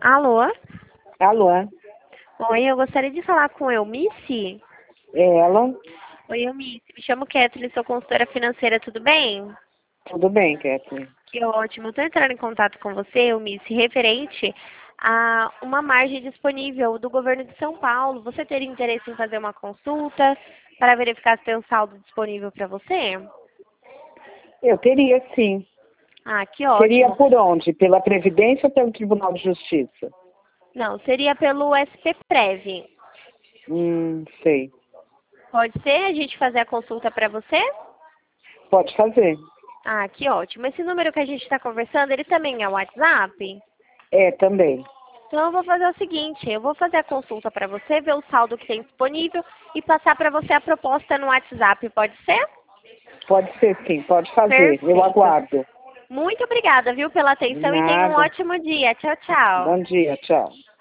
Alô? Alô, Oi, eu gostaria de falar com Eunice. é ela? Oi, Eunice. Me chamo Kathleen, sou consultora financeira, tudo bem? Tudo bem, Kathleen? Que ótimo. Estou entrando em contato com você, Eunice, referente a uma margem disponível do governo de São Paulo. Você teria interesse em fazer uma consulta para verificar se tem um saldo disponível para você? Eu teria, sim. Ah, que Seria ótimo. por onde? Pela Previdência ou pelo Tribunal de Justiça? Não, seria pelo SPPrev. Sei. Pode ser a gente fazer a consulta para você? Pode fazer. Ah, que ótimo. Esse número que a gente está conversando, ele também é o WhatsApp? É, também. Então eu vou fazer o seguinte, eu vou fazer a consulta para você, ver o saldo que tem disponível e passar para você a proposta no WhatsApp, pode ser? Pode ser, sim. Pode fazer. Eu Perfeito. aguardo. Muito obrigada, viu, pela atenção e tenha um Nada. ótimo dia. Tchau, tchau. Bom dia. Tchau.